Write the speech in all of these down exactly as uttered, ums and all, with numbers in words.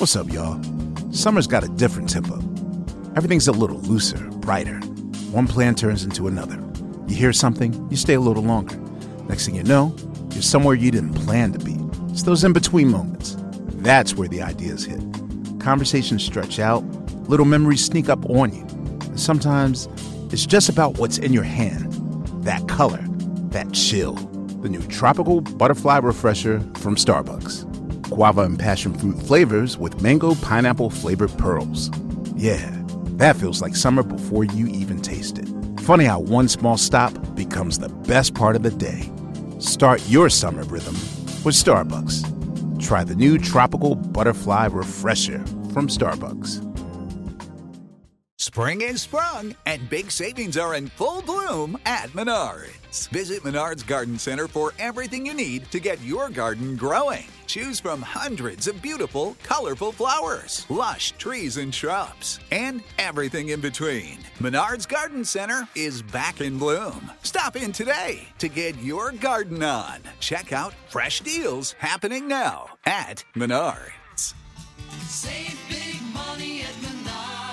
What's up, y'all? Summer's got a different tempo. Everything's a little looser, brighter. One plan turns into another. You hear something, you stay a little longer. Next thing you know, you're somewhere you didn't plan to be. It's those in-between moments. That's where the ideas hit. Conversations stretch out, little memories sneak up on you. And sometimes it's just about what's in your hand. That color, that chill. The new Tropical Butterfly Refresher from Starbucks. Guava and passion fruit flavors with mango pineapple flavored pearls. Yeah, that feels like summer before you even taste it. Funny how one small stop becomes the best part of the day. Start your summer rhythm with Starbucks. Try the new Tropical Butterfly Refresher from Starbucks. Spring is sprung, and big savings are in full bloom at Menards. Visit Menards Garden Center for everything you need to get your garden growing. Choose from hundreds of beautiful, colorful flowers, lush trees and shrubs, and everything in between. Menards Garden Center is back in bloom. Stop in today to get your garden on. Check out fresh deals happening now at Menards. Save big money at Menards.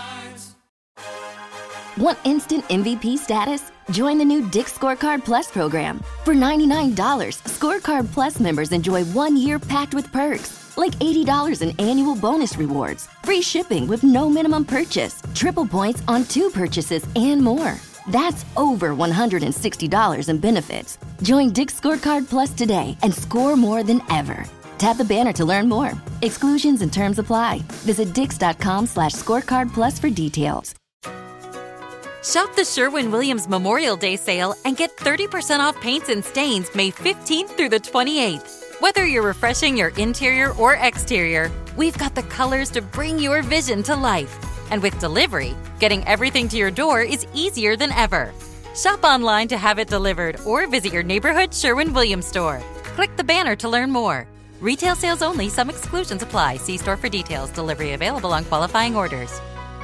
Want instant M V P status? Join the new Dick's Scorecard Plus program. For ninety-nine dollars, Scorecard Plus members enjoy one year packed with perks, like eighty dollars in annual bonus rewards, free shipping with no minimum purchase, triple points on two purchases, and more. That's over one hundred sixty dollars in benefits. Join Dick's Scorecard Plus today and score more than ever. Tap the banner to learn more. Exclusions and terms apply. Visit dix.com slash scorecard plus for details. Shop the Sherwin-Williams Memorial Day sale and get thirty percent off paints and stains May fifteenth through the twenty-eighth. Whether you're refreshing your interior or exterior, we've got the colors to bring your vision to life. And with delivery, getting everything to your door is easier than ever. Shop online to have it delivered or visit your neighborhood Sherwin-Williams store. Click the banner to learn more. Retail sales only. Some exclusions apply. See store for details. Delivery available on qualifying orders.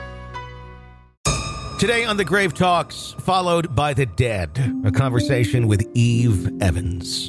Today on The Grave Talks, followed by the dead, a conversation with Eve Evans.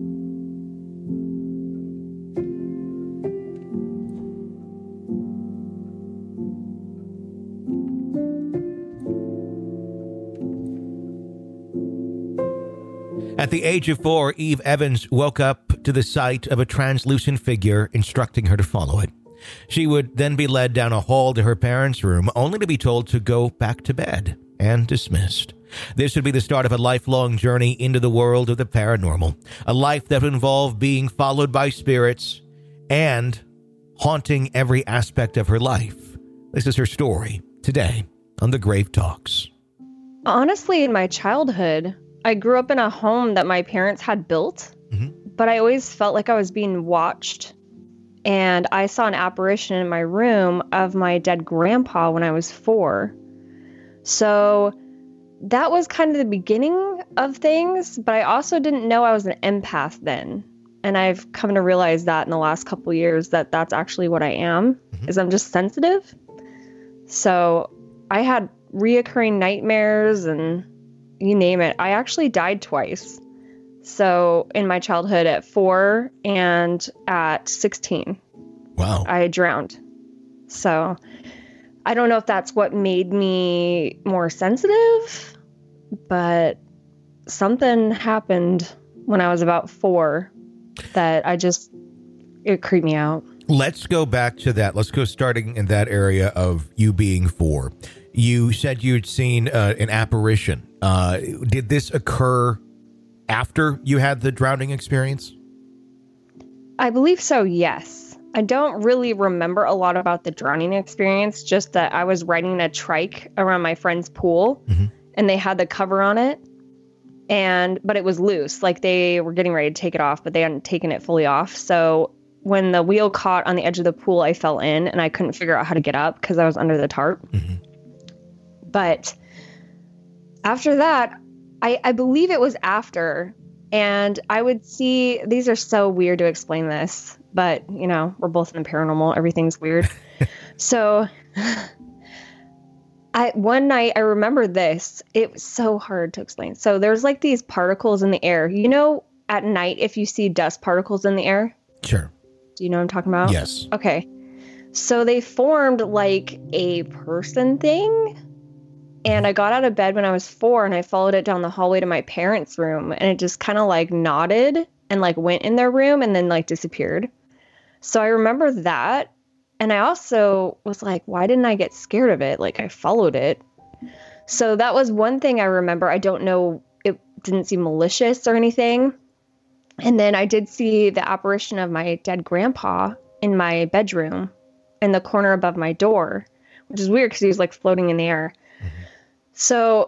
At the age of four, Eve Evans woke up to the sight of a translucent figure instructing her to follow it. She would then be led down a hall to her parents' room, only to be told to go back to bed and dismissed. This would be the start of a lifelong journey into the world of the paranormal, a life that would involve being followed by spirits and haunting every aspect of her life. This is her story today on The Grave Talks. Honestly, in my childhood, I grew up in a home that my parents had built, mm-hmm. but I always felt like I was being watched. And I saw an apparition in my room of my dead grandpa when I was four. So that was kind of the beginning of things, but I also didn't know I was an empath then. And I've come to realize that in the last couple of years that that's actually what I am, mm-hmm. is I'm just sensitive. So I had reoccurring nightmares and you name it. I actually died twice. So in my childhood at four and at sixteen, wow, I drowned. So I don't know if that's what made me more sensitive, but something happened when I was about four that I just, it creeped me out. Let's go back to that. Let's go starting in that area of you being four. You said you'd seen uh, an apparition. Uh, did this occur after you had the drowning experience? I believe so, yes. I don't really remember a lot about the drowning experience, just that I was riding a trike around my friend's pool, mm-hmm. and they had the cover on it, and but it was loose. Like they were getting ready to take it off, but they hadn't taken it fully off. So when the wheel caught on the edge of the pool, I fell in, and I couldn't figure out how to get up because I was under the tarp. Mm-hmm. But after that, I, I believe it was after, and I would see, these are so weird to explain this, but, you know, we're both in the paranormal. Everything's weird. So I one night, I remember this. It was so hard to explain. So there's like these particles in the air. You know, at night, if you see dust particles in the air? Sure. Do you know what I'm talking about? Yes. Okay. So they formed like a person thing. And I got out of bed when I was four and I followed it down the hallway to my parents' room. And it just kind of like nodded and like went in their room and then like disappeared. So I remember that. And I also was like, why didn't I get scared of it? Like I followed it. So that was one thing I remember. I don't know. It didn't seem malicious or anything. And then I did see the apparition of my dead grandpa in my bedroom in the corner above my door, which is weird because he was like floating in the air. Mm-hmm. So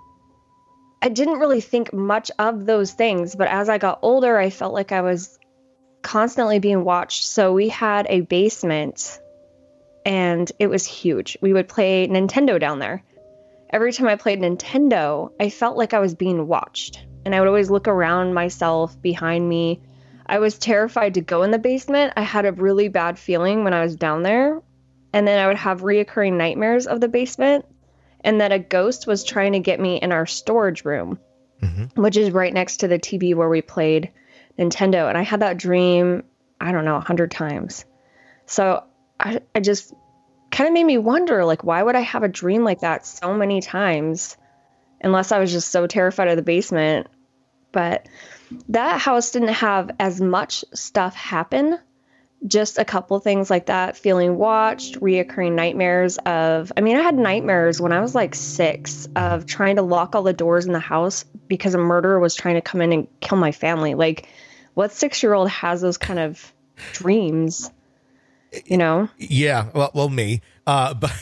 I didn't really think much of those things, but as I got older, I felt like I was constantly being watched. So we had a basement and it was huge. We would play Nintendo down there. Every time I played Nintendo, I felt like I was being watched. And I would always look around myself, behind me. I was terrified to go in the basement. I had a really bad feeling when I was down there. And then I would have reoccurring nightmares of the basement. And that a ghost was trying to get me in our storage room, mm-hmm. which is right next to the T V where we played Nintendo. And I had that dream, I don't know, a hundred times. So I, I just kind of made me wonder, like, why would I have a dream like that so many times? Unless I was just so terrified of the basement. But that house didn't have as much stuff happen. Just a couple things like that, feeling watched, reoccurring nightmares of, I mean, I had nightmares when I was like six of trying to lock all the doors in the house because a murderer was trying to come in and kill my family. Like, what six-year-old has those kind of dreams, you know? Yeah, well, well me. Uh, but...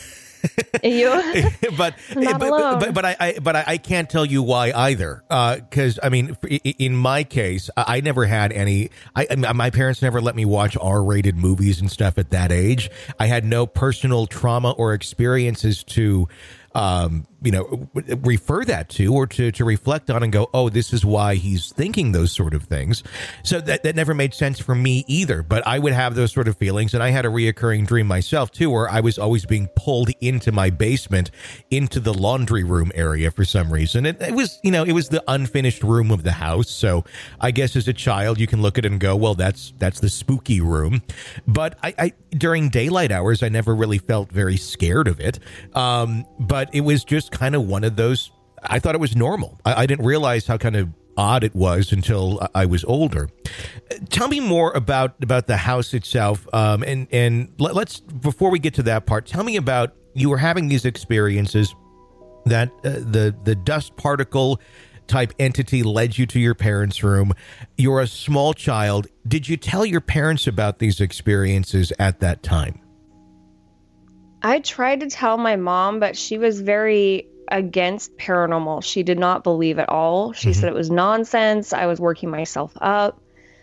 you but, Not but, alone. but but I, I but I, I can't tell you why either, because uh, I mean in my case I, I never had any I, I my parents never let me watch R-rated movies and stuff at that age. I had no personal trauma or experiences to um you know refer that to or to to reflect on and go, oh, this is why he's thinking those sort of things. So that that never made sense for me either, but I would have those sort of feelings. And I had a reoccurring dream myself too, where I was always being pulled into my basement into the laundry room area for some reason. It, it was you know it was the unfinished room of the house, so I guess as a child you can look at it and go, well, that's that's the spooky room. But I, I during daylight hours I never really felt very scared of it, um but it was just kind of one of those. I thought it was normal. I, I didn't realize how kind of odd it was until I was older. Tell me more about about the house itself, um, and and let, let's before we get to that part, tell me about you were having these experiences that uh, the the dust particle type entity led you to your parents' room. You're a small child. Did you tell your parents about these experiences at that time? I tried to tell my mom, but she was very against paranormal. She did not believe at all. She mm-hmm. said it was nonsense. I was working myself up.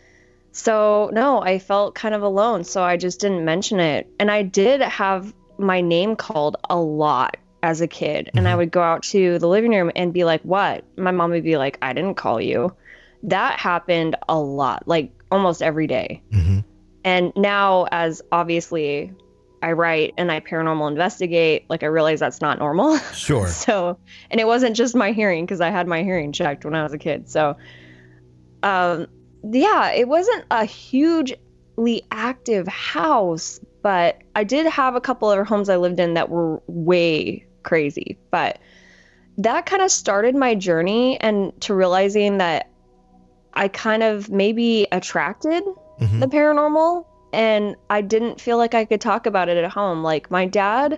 So no, I felt kind of alone. So I just didn't mention it. And I did have my name called a lot as a kid. Mm-hmm. And I would go out to the living room and be like, what? My mom would be like, I didn't call you. That happened a lot, like almost every day. Mm-hmm. And now, as obviously I write and I paranormal investigate, like I realize that's not normal. Sure. So, and it wasn't just my hearing, because I had my hearing checked when I was a kid. So, um, yeah, it wasn't a hugely active house, but I did have a couple other homes I lived in that were way crazy. But that kind of started my journey and to realizing that I kind of maybe attracted mm-hmm. the paranormal. And I didn't feel like I could talk about it at home. Like my dad,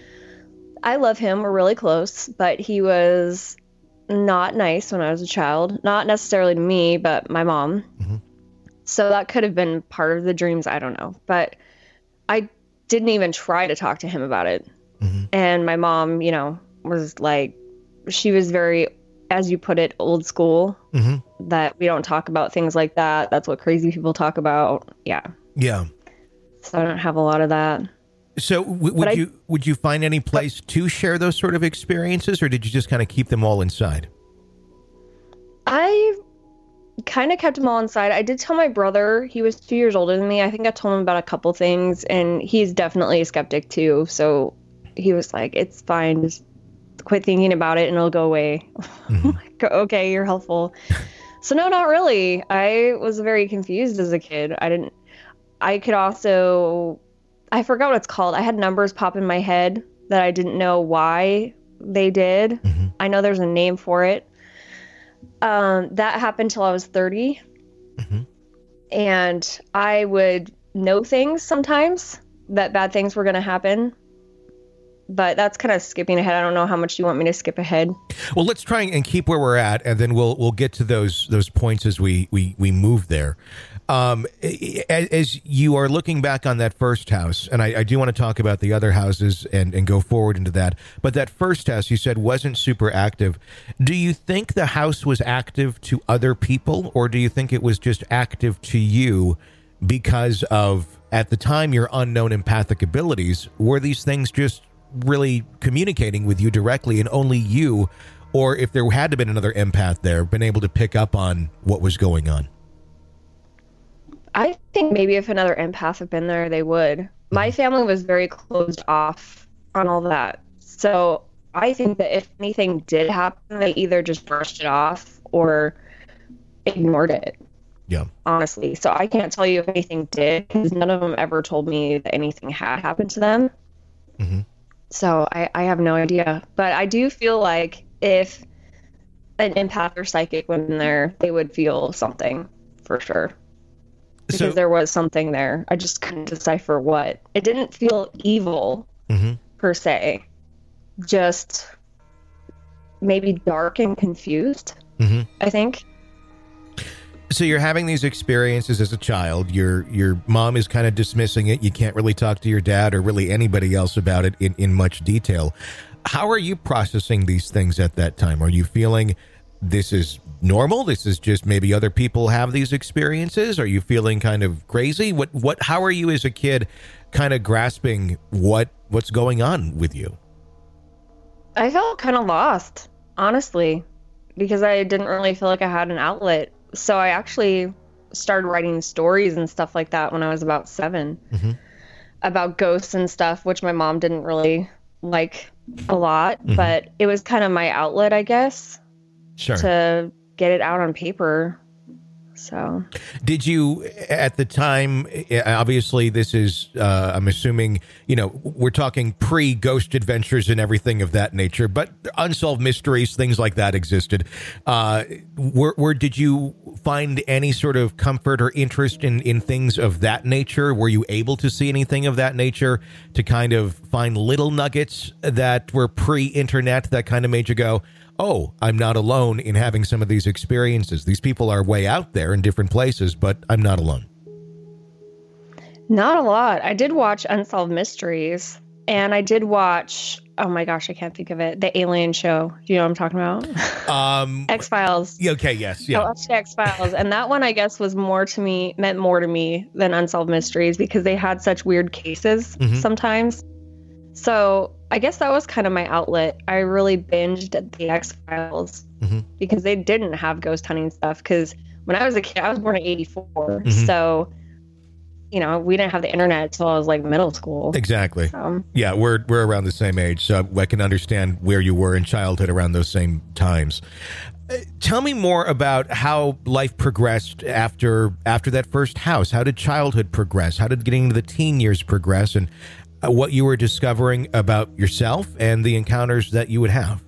I love him. We're really close, but he was not nice when I was a child. Not necessarily to me, but my mom. Mm-hmm. So that could have been part of the dreams. I don't know. But I didn't even try to talk to him about it. Mm-hmm. And my mom, you know, was like, she was very, as you put it, old school. Mm-hmm. That we don't talk about things like that. That's what crazy people talk about. Yeah. Yeah. So I don't have a lot of that. So w- would I, you would you find any place but, to share those sort of experiences, or did you just kind of keep them all inside? I kind of kept them all inside. I did tell my brother. He was two years older than me. I think I told him about a couple things, and he's definitely a skeptic too. So he was like, it's fine. Just quit thinking about it and it'll go away. Mm-hmm. Like, okay, you're helpful. So no, not really. I was very confused as a kid. I didn't I could also, I forgot what it's called. I had numbers pop in my head that I didn't know why they did. Mm-hmm. I know there's a name for it. Um, that happened till I was thirty. Mm-hmm. And I would know things sometimes that bad things were going to happen. But that's kind of skipping ahead. I don't know how much you want me to skip ahead. Well, let's try and keep where we're at, and then we'll we'll get to those those points as we we we move there. Um, as, as you are looking back on that first house, and I, I do want to talk about the other houses and and go forward into that. But that first house you said wasn't super active. Do you think the house was active to other people, or do you think it was just active to you because of, at the time, your unknown empathic abilities? Were these things just really communicating with you directly, and only you, or if there had to been another empath there, been able to pick up on what was going on? I think maybe if another empath had been there, they would. My family was very closed off on all that. So I think that if anything did happen, they either just brushed it off or ignored it. Yeah. Honestly. So I can't tell you if anything did, because none of them ever told me that anything had happened to them. Mm-hmm. So I, I have no idea. But I do feel like if an empath or psychic went in there, they would feel something for sure. Because so, there was something there. I just couldn't decipher what. It didn't feel evil, mm-hmm. per se. Just maybe dark and confused, mm-hmm. I think. So you're having these experiences as a child. Your your mom is kind of dismissing it. You can't really talk to your dad or really anybody else about it in, in much detail. How are you processing these things at that time? Are you feeling this is normal? This is just maybe other people have these experiences? Are you feeling kind of crazy? What what? How are you as a kid kind of grasping what what's going on with you? I felt kind of lost, honestly, because I didn't really feel like I had an outlet. So I actually started writing stories and stuff like that when I was about seven, mm-hmm. about ghosts and stuff, which my mom didn't really like a lot, mm-hmm. but it was kind of my outlet, I guess, sure. to get it out on paper. So did you at the time, obviously this is, uh, I'm assuming, you know, we're talking pre Ghost Adventures and everything of that nature, but unsolved mysteries, things like that existed. Uh, where, where did you find any sort of comfort or interest in, in things of that nature? Were you able to see anything of that nature to kind of find little nuggets that were pre-internet that kind of made you go, oh, I'm not alone in having some of these experiences. These people are way out there in different places, but I'm not alone. Not a lot. I did watch Unsolved Mysteries, and I did watch, oh my gosh, I can't think of it, the Alien show. Do you know what I'm talking about? Um, X-Files. Okay, yes. Yeah. I watched X-Files, and that one, I guess, was more to me, meant more to me than Unsolved Mysteries, because they had such weird cases mm-hmm. sometimes. So I guess that was kind of my outlet. I really binged the X-Files mm-hmm. because they didn't have ghost hunting stuff. Because when I was a kid, I was born in eighty-four. Mm-hmm. So, you know, we didn't have the internet until I was like middle school. Exactly. So. Yeah, we're we're around the same age. So I can understand where you were in childhood around those same times. Uh, tell me more about how life progressed after after that first house. How did childhood progress? How did getting into the teen years progress? And what you were discovering about yourself and the encounters that you would have.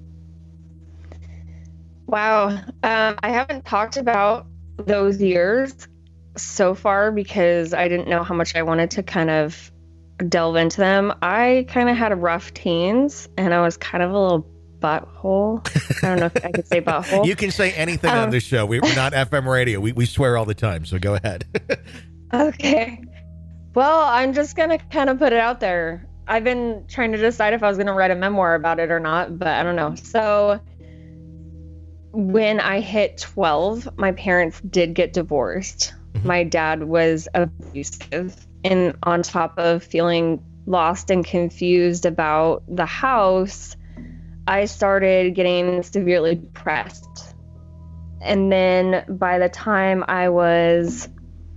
Wow. Um, I haven't talked about those years so far because I didn't know how much I wanted to kind of delve into them. I kind of had a rough teens, and I was kind of a little butthole. I don't know if I could say butthole. You can say anything um, on this show. We, we're not F M radio. We, we swear all the time, so go ahead. Okay. Well, I'm just going to kind of put it out there. I've been trying to decide if I was going to write a memoir about it or not, but I don't know. So when I hit twelve, my parents did get divorced. Mm-hmm. My dad was abusive, and on top of feeling lost and confused about the house, I started getting severely depressed. And then by the time I was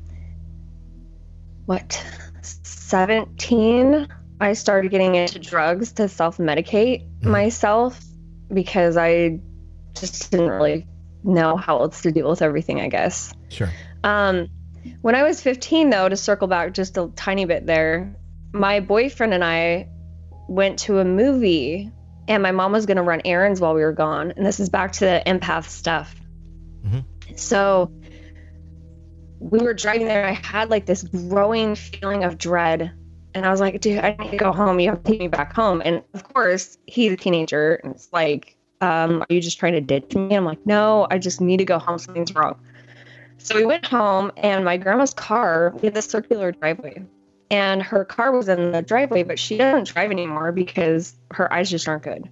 what, seventeen, I started getting into drugs to self-medicate mm-hmm. myself because I just didn't really know how else to deal with everything, I guess. Sure. Um, when I was fifteen, though, to circle back just a tiny bit there, my boyfriend and I went to a movie, and my mom was going to run errands while we were gone. And this is back to the empath stuff. Mm-hmm. So we were driving there, and I had like this growing feeling of dread. And I was like, dude, I need to go home. You have to take me back home. And of course, he's a teenager. And it's like, um, are you just trying to ditch me? I'm like, no, I just need to go home. Something's wrong. So we went home, and my grandma's car, we had this circular driveway. And her car was in the driveway, but she doesn't drive anymore because her eyes just aren't good.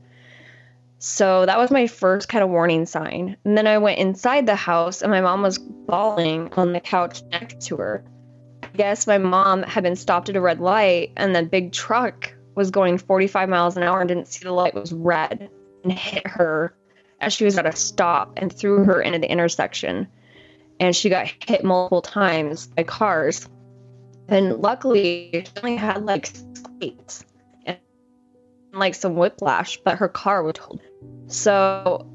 So that was my first kind of warning sign. And then I went inside the house, and my mom was bawling on the couch next to her. I guess my mom had been stopped at a red light, and the big truck was going forty-five miles an hour and didn't see the light was red and hit her as she was at a stop and threw her into the intersection. And she got hit multiple times by cars. And luckily, she only had like scrapes and like some whiplash, but her car was totaled. So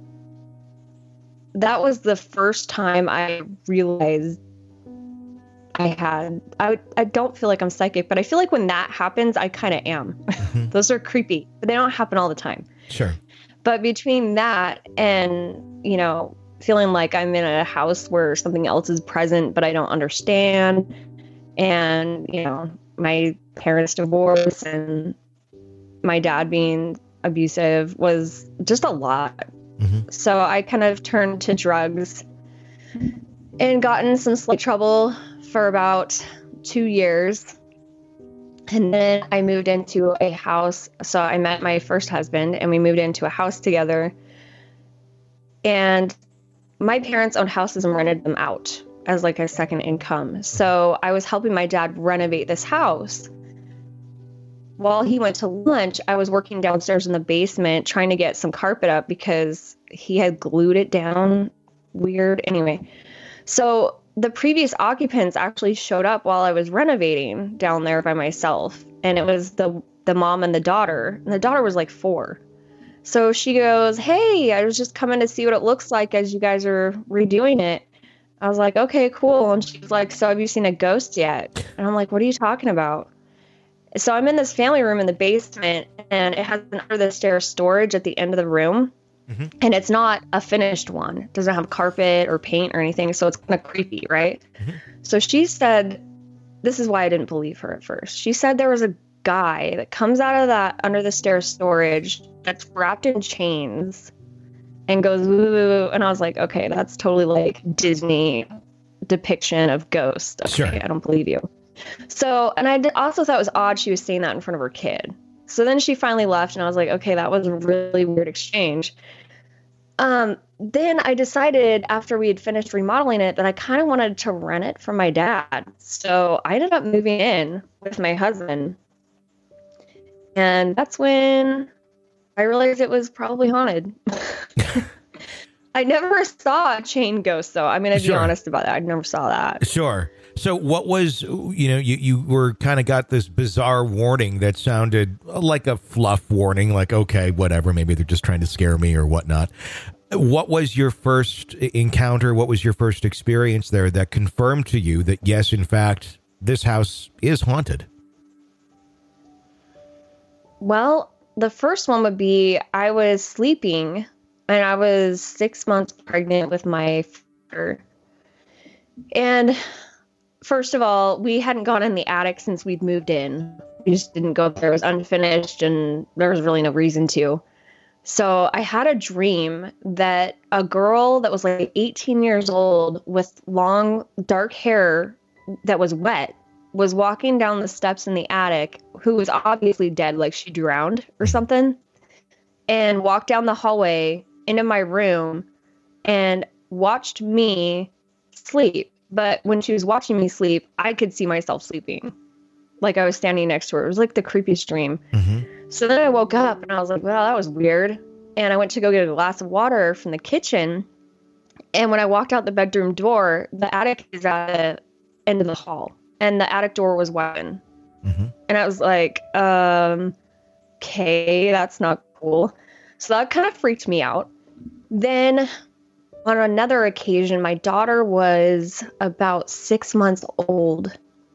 that was the first time I realized I had, I, I don't feel like I'm psychic, but I feel like when that happens, I kind of am. Mm-hmm. Those are creepy, but they don't happen all the time. Sure. But between that and, you know, feeling like I'm in a house where something else is present, but I don't understand. And, you know, my parents' divorce and my dad being abusive was just a lot. Mm-hmm. So I kind of turned to drugs and got in some slight trouble for about two years. And then I moved into a house. So I met my first husband, and we moved into a house together. And my parents owned houses and rented them out as like a second income. So I was helping my dad renovate this house. While he went to lunch, I was working downstairs in the basement trying to get some carpet up because he had glued it down weird. Anyway, so the previous occupants actually showed up while I was renovating down there by myself. And it was the, the mom and the daughter. And the daughter was like four. So she goes, hey, I was just coming to see what it looks like as you guys are redoing it. I was like, okay, cool. And she's like, so have you seen a ghost yet? And I'm like, what are you talking about? So I'm in this family room in the basement, and it has an under the stairs storage at the end of the room. Mm-hmm. And it's not a finished one. It doesn't have carpet or paint or anything. So it's kind of creepy, right? Mm-hmm. So she said, this is why I didn't believe her at first. She said there was a guy that comes out of that under the stairs storage that's wrapped in chains and goes woo, and I was like, okay, that's totally like Disney depiction of ghosts. Okay, sure. I don't believe you. So, and I did also thought it was odd she was saying that in front of her kid. So then she finally left, and I was like, okay, that was a really weird exchange. Um, then I decided after we had finished remodeling it that I kind of wanted to rent it from my dad. So I ended up moving in with my husband, and that's when I realized it was probably haunted. I never saw a chain ghost, though. I'm going to be sure. honest about that. I never saw that. Sure. So what was, you know, you, you were kind of got this bizarre warning that sounded like a fluff warning, like, okay, whatever, maybe they're just trying to scare me or whatnot. What was your first encounter? What was your first experience there that confirmed to you that, yes, in fact, this house is haunted? Well, the first one would be I was sleeping, and I was six months pregnant with my father. And first of all, we hadn't gone in the attic since we'd moved in. We just didn't go there. It was unfinished, and there was really no reason to. So I had a dream that a girl that was like eighteen years old with long dark hair that was wet was walking down the steps in the attic, who was obviously dead, like she drowned or something, and walked down the hallway into my room and watched me sleep. But when she was watching me sleep, I could see myself sleeping, like I was standing next to her. It was like the creepiest dream. Mm-hmm. So then I woke up and I was like, well, that was weird. And I went to go get a glass of water from the kitchen. And when I walked out the bedroom door, the attic is at the end of the hall, and the attic door was wide open. Mm-hmm. And I was like, um, okay, that's not cool. So that kind of freaked me out. Then on another occasion, my daughter was about six months old,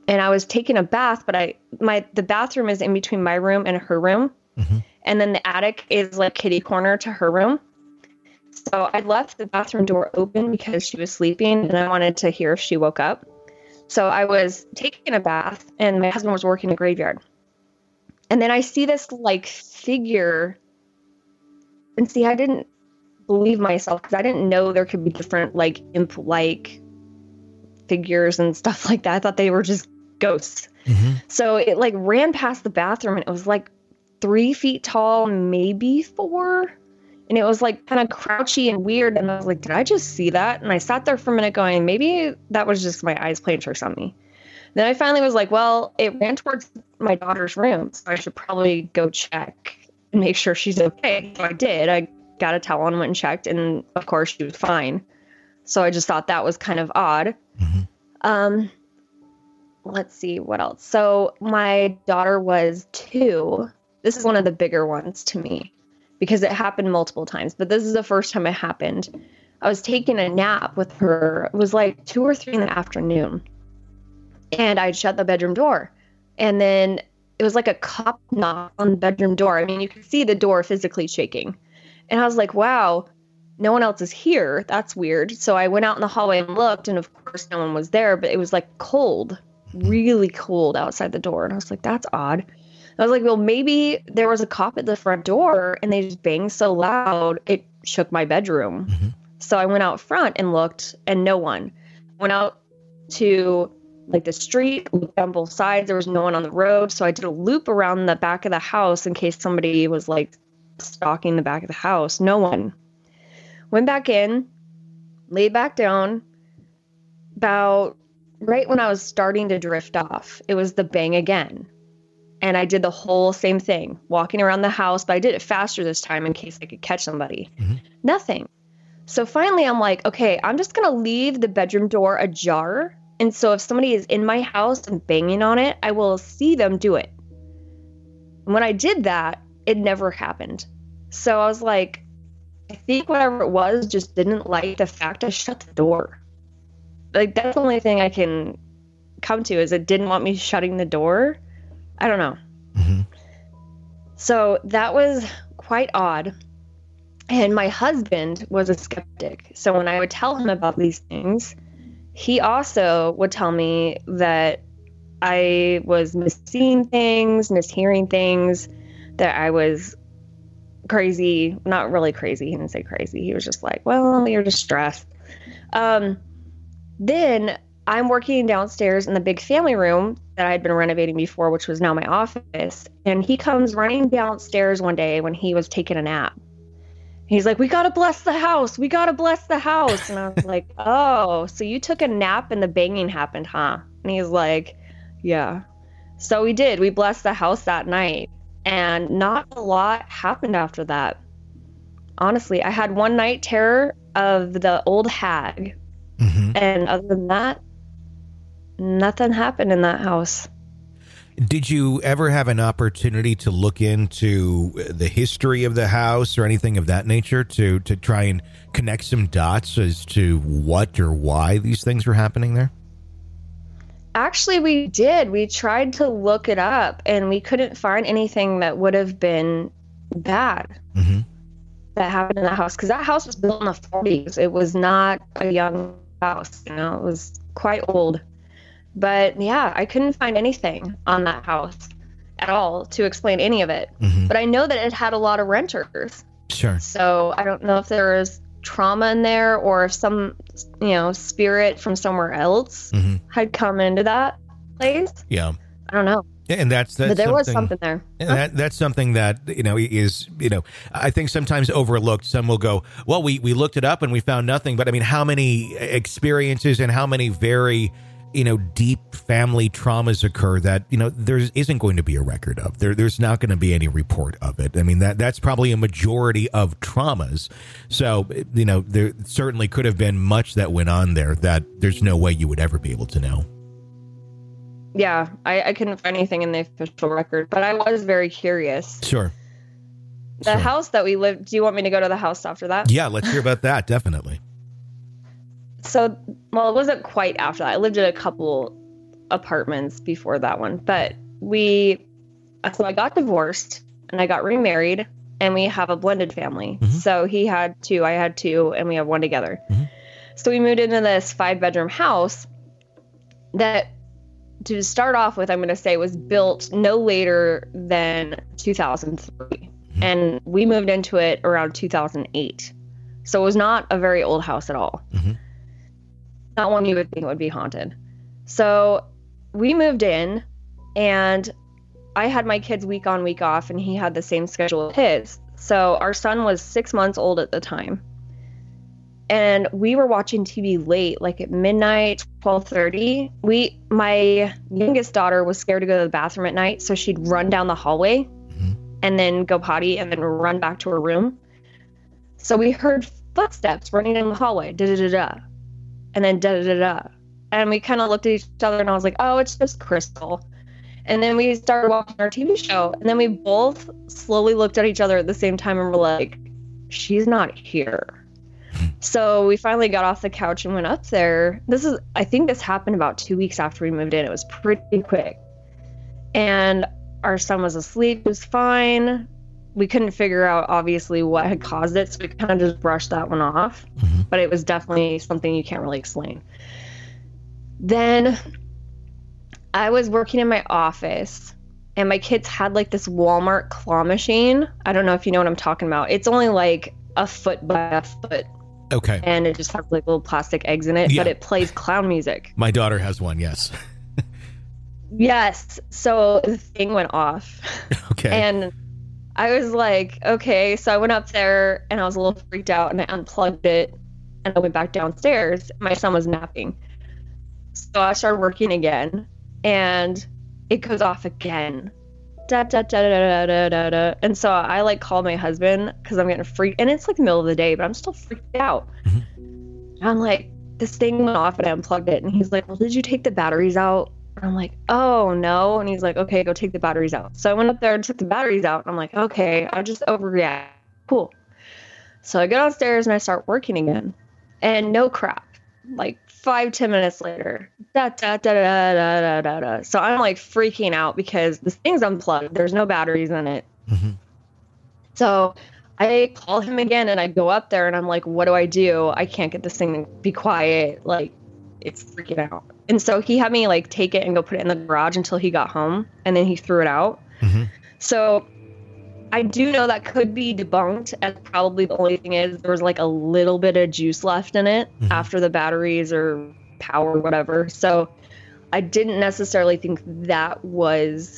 and I was taking a bath, but I my the bathroom is in between my room and her room. Mm-hmm. And then the attic is like kitty corner to her room. So I left the bathroom door open because she was sleeping and I wanted to hear if she woke up. So I was taking a bath and my husband was working a graveyard. And then I see this like figure. And see, I didn't believe myself because I didn't know there could be different like imp-like figures and stuff like that. I thought they were just ghosts. Mm-hmm. So it like ran past the bathroom and it was like three feet tall, maybe four. And it was like kind of crouchy and weird. And I was like, did I just see that? And I sat there for a minute going, maybe that was just my eyes playing tricks on me. Then I finally was like, well, it ran towards my daughter's room. So I should probably go check and make sure she's okay. So I did. I got a towel and went and checked. And of course she was fine. So I just thought that was kind of odd. Mm-hmm. Um, let's see what else. So my daughter was two. This is one of the bigger ones to me because it happened multiple times, but this is the first time it happened. I was taking a nap with her. It was like two or three in the afternoon and I'd shut the bedroom door and then it was like a cop knock on the bedroom door. I mean, you could see the door physically shaking and I was like, wow, no one else is here. That's weird. So I went out in the hallway and looked and of course no one was there, but it was like cold, really cold outside the door. And I was like, that's odd. I was like, well, maybe there was a cop at the front door and they just banged so loud, it shook my bedroom. Mm-hmm. So I went out front and looked and no one. Went out to like the street, looked on both sides. There was no one on the road. So I did a loop around the back of the house in case somebody was like stalking the back of the house. No one. Went back in, laid back down. About right when I was starting to drift off, it was the bang again. And I did the whole same thing, walking around the house, but I did it faster this time in case I could catch somebody. Mm-hmm. Nothing. So finally, I'm like, okay, I'm just going to leave the bedroom door ajar. And so if somebody is in my house and banging on it, I will see them do it. And when I did that, it never happened. So I was like, I think whatever it was just didn't like the fact I shut the door. Like, that's the only thing I can come to is it didn't want me shutting the door. I don't know. Mm-hmm. So that was quite odd. And my husband was a skeptic. So when I would tell him about these things, he also would tell me that I was misseeing things, mishearing things, that I was crazy. Not really crazy. He didn't say crazy. He was just like, well, you're just stressed. Um, then I'm working downstairs in the big family room that I had been renovating before, which was now my office. And he comes running downstairs one day when he was taking a nap. He's like, we got to bless the house. We got to bless the house. And I was like, oh, so you took a nap and the banging happened, huh? And he's like, yeah. So we did. We blessed the house that night. And not a lot happened after that. Honestly, I had one night terror of the old hag. Mm-hmm. And other than that, nothing happened in that house. Did you ever have an opportunity to look into the history of the house or anything of that nature to, to try and connect some dots as to what or why these things were happening there? Actually, we did. We tried to look it up and we couldn't find anything that would have been bad mm-hmm. that happened in that house. Because that house was built in the forties. It was not a young house, you know, it was quite old. But yeah, I couldn't find anything on that house at all to explain any of it. Mm-hmm. But I know that it had a lot of renters. Sure. So I don't know if there was trauma in there or if some, you know, spirit from somewhere else mm-hmm. had come into that place. Yeah. I don't know. And that's, that's but there something, was something there. And that, that's something that, you know, is, you know, I think sometimes overlooked. Some will go, well, we, we looked it up and we found nothing. But I mean, how many experiences and how many very, you know, deep family traumas occur that, you know, there isn't going to be a record of. There, there's not going to be any report of it. I mean, that that's probably a majority of traumas. So, you know, there certainly could have been much that went on there that there's no way you would ever be able to know. Yeah, I, I couldn't find anything in the official record, but I was very curious. Sure. The sure. house that we lived, do you want me to go to the house after that? Yeah, let's hear about that. Definitely. So, well, it wasn't quite after that. I lived in a couple apartments before that one. But we, so I got divorced and I got remarried, and we have a blended family. Mm-hmm. So he had two, I had two, and we have one together. Mm-hmm. So we moved into this five bedroom house that, to start off with, I'm going to say was built no later than two thousand three. Mm-hmm. And we moved into it around two thousand eight. So it was not a very old house at all. Mm-hmm. Not one you would think would be haunted. So we moved in, and I had my kids week on, week off, and he had the same schedule as his. So our son was six months old at the time. And we were watching T V late, like at midnight, twelve thirty. We, my youngest daughter was scared to go to the bathroom at night, so she'd run down the hallway mm-hmm. and then go potty and then run back to her room. So we heard footsteps running in the hallway, da-da-da-da, and then da-da-da-da. And we kind of looked at each other, and I was like, oh, it's just Crystal. And then we started watching our T V show, and then we both slowly looked at each other at the same time and were like, she's not here. So we finally got off the couch and went up there. This is, I think this happened about two weeks after we moved in. It was pretty quick. And our son was asleep. It was fine. We couldn't figure out, obviously, what had caused it. So we kind of just brushed that one off. Mm-hmm. But it was definitely something you can't really explain. Then I was working in my office, and my kids had like this Walmart claw machine. I don't know if you know what I'm talking about. It's only like a foot by a foot. Okay. And it just has like little plastic eggs in it, yeah. But it plays clown music. My daughter has one, yes. Yes. So the thing went off. Okay. And I was like, okay. So I went up there, and I was a little freaked out, and I unplugged it, and I went back downstairs. My son was napping. So I started working again, and it goes off again. Da, da, da, da, da, da, da. And so I like called my husband because I'm getting freaked, and it's like the middle of the day, but I'm still freaked out. Mm-hmm. I'm like, this thing went off, and I unplugged it, and he's like, well, did you take the batteries out? And I'm like, oh no. And he's like, okay, go take the batteries out. So I went up there and took the batteries out, and I'm like, okay, I just overreact. Cool. So I go downstairs and I start working again, and no crap. Like five, ten minutes later, da, da, da, da, da, da, da, da. So I'm like freaking out because this thing's unplugged. There's no batteries in it. Mm-hmm. So I call him again, and I go up there, and I'm like, what do I do? I can't get this thing to be quiet. Like, it's freaking out. And so he had me like take it and go put it in the garage until he got home, and then he threw it out. Mm-hmm. So I do know that could be debunked, as probably the only thing is there was like a little bit of juice left in it mm-hmm. after the batteries or power or whatever. So I didn't necessarily think that was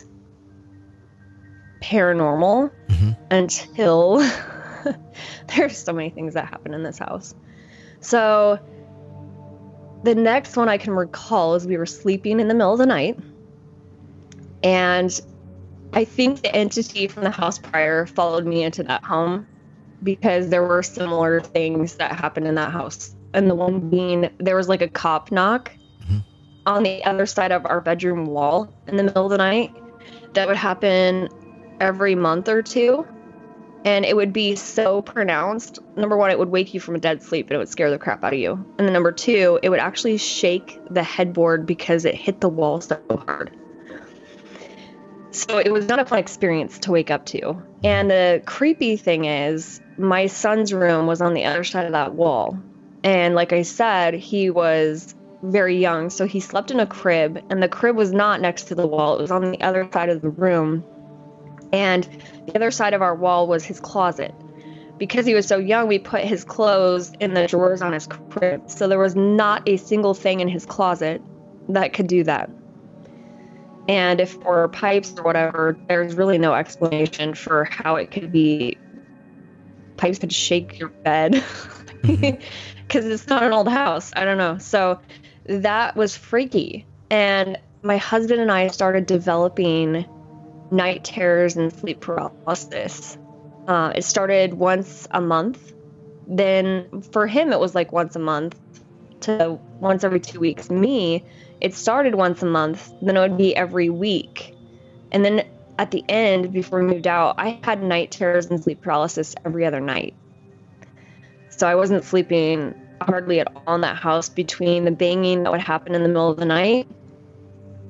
paranormal mm-hmm. until there's so many things that happen in this house. So the next one I can recall is we were sleeping in the middle of the night, and I think the entity from the house prior followed me into that home because there were similar things that happened in that house. And the one being, there was like a cop knock mm-hmm. on the other side of our bedroom wall in the middle of the night that would happen every month or two. And it would be so pronounced. Number one, it would wake you from a dead sleep, and it would scare the crap out of you. And then number two, it would actually shake the headboard because it hit the wall so hard. So it was not a fun experience to wake up to. And the creepy thing is, my son's room was on the other side of that wall. And like I said, he was very young, so he slept in a crib, and the crib was not next to the wall. It was on the other side of the room. And the other side of our wall was his closet. Because he was so young, we put his clothes in the drawers on his crib. So there was not a single thing in his closet that could do that. And if there were pipes or whatever, there's really no explanation for how it could be. Pipes could shake your bed because it's not an old house. I don't know. So that was freaky. And my husband and I started developing night terrors and sleep paralysis. Uh, it started once a month. Then for him, it was like once a month to once every two weeks. Me, it started once a month, then it would be every week. And then at the end, before we moved out, I had night terrors and sleep paralysis every other night. So I wasn't sleeping hardly at all in that house between the banging that would happen in the middle of the night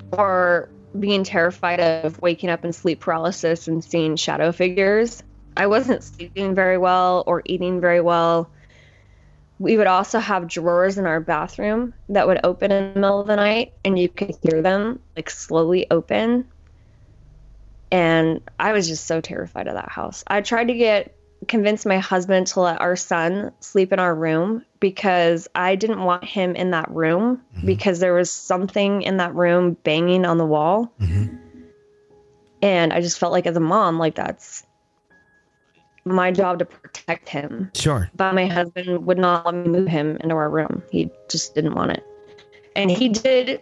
or being terrified of waking up in sleep paralysis and seeing shadow figures. I wasn't sleeping very well or eating very well. We would also have drawers in our bathroom that would open in the middle of the night, and you could hear them like slowly open. And I was just so terrified of that house. I tried to get convince my husband to let our son sleep in our room because I didn't want him in that room mm-hmm. because there was something in that room banging on the wall. Mm-hmm. And I just felt like as a mom, like that's my job to protect him. Sure. But my husband would not let me move him into our room. He just didn't want it. And he did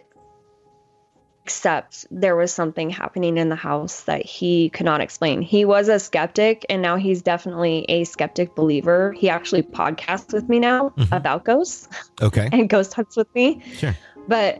accept there was something happening in the house that he could not explain. He was a skeptic, and now he's definitely a skeptic believer. He actually podcasts with me now mm-hmm. about ghosts. Okay. And ghost hunts with me. Sure. But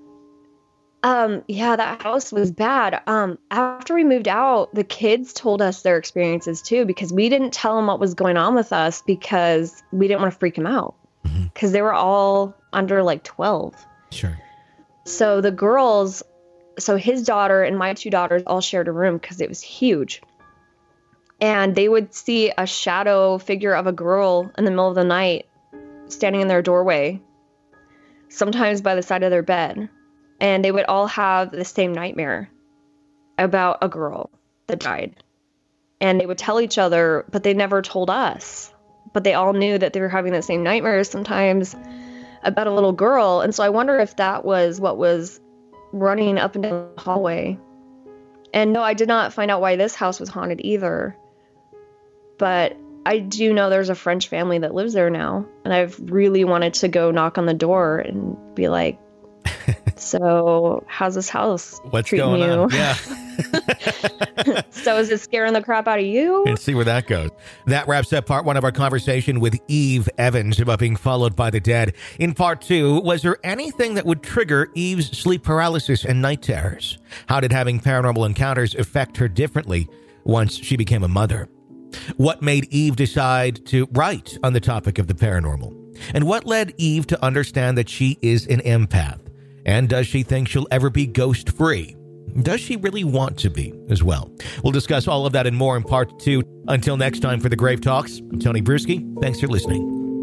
um yeah, that house was bad. Um after we moved out, the kids told us their experiences too, because we didn't tell them what was going on with us because we didn't want to freak them out because mm-hmm. they were all under like twelve. Sure. So the girls, so his daughter and my two daughters all shared a room because it was huge. And they would see a shadow figure of a girl in the middle of the night standing in their doorway, sometimes by the side of their bed. And they would all have the same nightmare about a girl that died. And they would tell each other, but they never told us. But they all knew that they were having the same nightmares sometimes about a little girl. And so I wonder if that was what was running up and down the hallway. And no, I did not find out why this house was haunted either. But I do know there's a French family that lives there now. And I've really wanted to go knock on the door and be like, so how's this house What's treating going you? on? Yeah. So is it scaring the crap out of you? And see where that goes. That wraps up part one of our conversation with Eve Evans about being followed by the dead. In part two, was there anything that would trigger Eve's sleep paralysis and night terrors? How did having paranormal encounters affect her differently once she became a mother? What made Eve decide to write on the topic of the paranormal? And what led Eve to understand that she is an empath? And does she think she'll ever be ghost-free? Does she really want to be as well? We'll discuss all of that and more in part two. Until next time for the Grave Talks, I'm Tony Bruschi. Thanks for listening.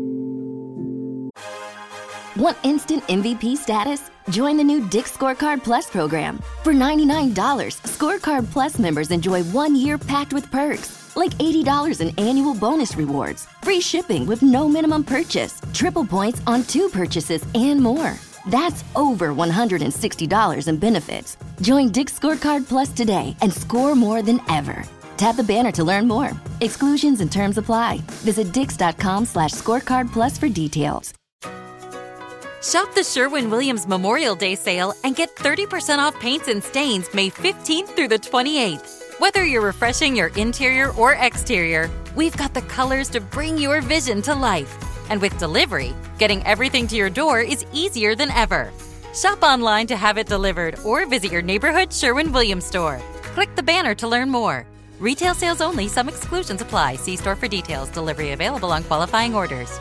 Want instant M V P status? Join the new Dick's Scorecard Plus program. For ninety-nine dollars, Scorecard Plus members enjoy one year packed with perks, like eighty dollars in annual bonus rewards, free shipping with no minimum purchase, triple points on two purchases, and more. That's over one hundred sixty dollars in benefits. Join Dick's Scorecard Plus today and score more than ever. Tap the banner to learn more. Exclusions and terms apply. Visit dix.com slash scorecard plus for details. Shop the Sherwin-Williams Memorial Day sale and get thirty percent off paints and stains May fifteenth through the twenty-eighth. Whether you're refreshing your interior or exterior, we've got the colors to bring your vision to life. And with delivery, getting everything to your door is easier than ever. Shop online to have it delivered or visit your neighborhood Sherwin-Williams store. Click the banner to learn more. Retail sales only. Some exclusions apply. See store for details. Delivery available on qualifying orders.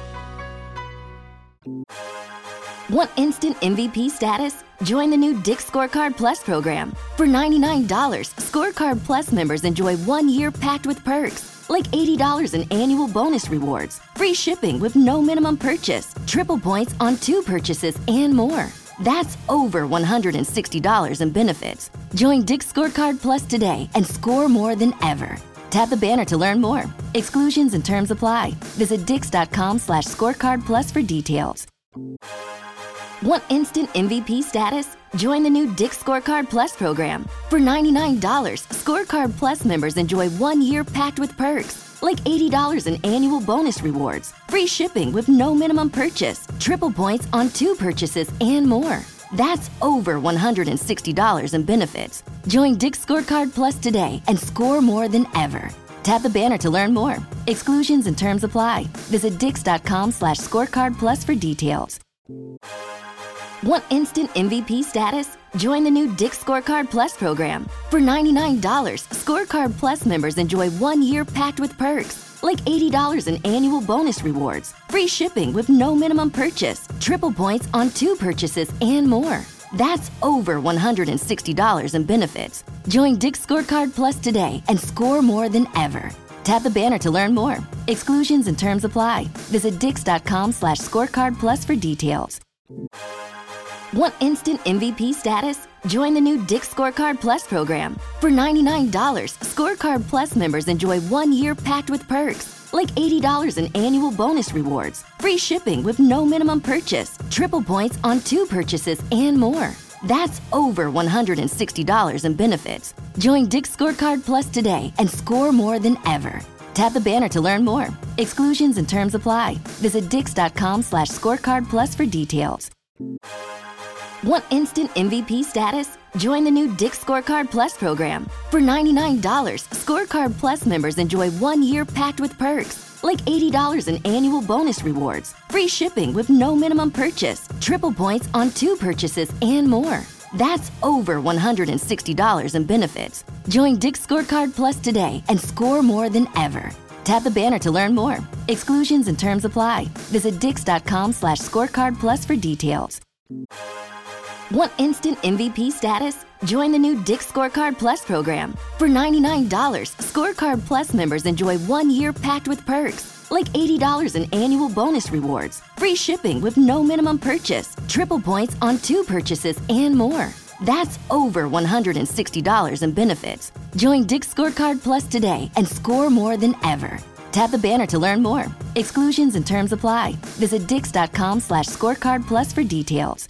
Want instant M V P status? Join the new Dick's Scorecard Plus program. For ninety-nine dollars, Scorecard Plus members enjoy one year packed with perks, like eighty dollars in annual bonus rewards, free shipping with no minimum purchase, triple points on two purchases, and more. That's over one hundred sixty dollars in benefits. Join Dick's Scorecard Plus today and score more than ever. Tap the banner to learn more. Exclusions and terms apply. Visit dix.com slash scorecard plus for details. Want instant M V P status? Join the new Dick's Scorecard Plus program. For ninety-nine dollars, Scorecard Plus members enjoy one year packed with perks, like eighty dollars in annual bonus rewards, free shipping with no minimum purchase, triple points on two purchases, and more. That's over one hundred sixty dollars in benefits. Join Dick's Scorecard Plus today and score more than ever. Tap the banner to learn more. Exclusions and terms apply. Visit dix.com slash scorecard plus for details. Want instant M V P status? Join the new Dick's Scorecard Plus program. For ninety-nine dollars, Scorecard Plus members enjoy one year packed with perks, like eighty dollars in annual bonus rewards, free shipping with no minimum purchase, triple points on two purchases, and more. That's over one hundred sixty dollars in benefits. Join Dick's Scorecard Plus today and score more than ever. Tap the banner to learn more. Exclusions and terms apply. Visit dix.com slash scorecard plus for details. Want instant M V P status? Join the new Dick's Scorecard Plus program. For ninety-nine dollars, Scorecard Plus members enjoy one year packed with perks, like eighty dollars in annual bonus rewards, free shipping with no minimum purchase, triple points on two purchases, and more. That's over one hundred sixty dollars in benefits. Join Dick's Scorecard Plus today and score more than ever. Tap the banner to learn more. Exclusions and terms apply. Visit dix.com slash scorecard plus for details. Want instant M V P status? Join the new Dick's Scorecard Plus program. For ninety-nine dollars, Scorecard Plus members enjoy one year packed with perks, like eighty dollars in annual bonus rewards, free shipping with no minimum purchase, triple points on two purchases, and more. That's over one hundred sixty dollars in benefits. Join Dick's Scorecard Plus today and score more than ever. Tap the banner to learn more. Exclusions and terms apply. Visit dix.com slash scorecard plus for details. Want instant M V P status? Join the new Dick's Scorecard Plus program. For ninety-nine dollars, Scorecard Plus members enjoy one year packed with perks, like eighty dollars in annual bonus rewards, free shipping with no minimum purchase, triple points on two purchases, and more. That's over one hundred sixty dollars in benefits. Join Dick's Scorecard Plus today and score more than ever. Tap the banner to learn more. Exclusions and terms apply. Visit dix.com slash scorecard plus for details.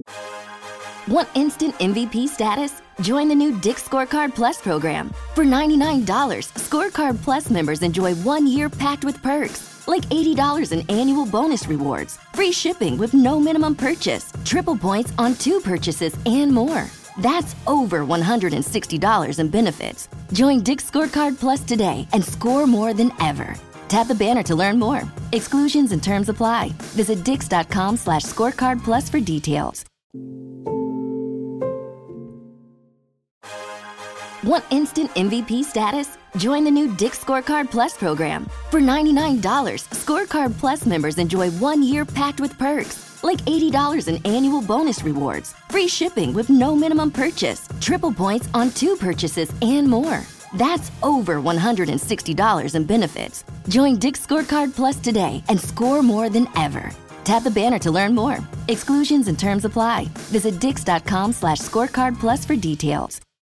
Want instant M V P status? Join the new Dick's Scorecard Plus program. For ninety-nine dollars, Scorecard Plus members enjoy one year packed with perks, like eighty dollars in annual bonus rewards, free shipping with no minimum purchase, triple points on two purchases, and more. That's over one hundred sixty dollars in benefits. Join Dick's Scorecard Plus today and score more than ever. Tap the banner to learn more. Exclusions and terms apply. Visit dix.com slash scorecard plus for details. Want instant M V P status? Join the new Dick's Scorecard Plus program. For ninety-nine dollars, Scorecard Plus members enjoy one year packed with perks, like eighty dollars in annual bonus rewards, free shipping with no minimum purchase, triple points on two purchases, and more. That's over one hundred sixty dollars in benefits. Join Dick's Scorecard Plus today and score more than ever. Tap the banner to learn more. Exclusions and terms apply. Visit dix.com slash scorecard plus for details.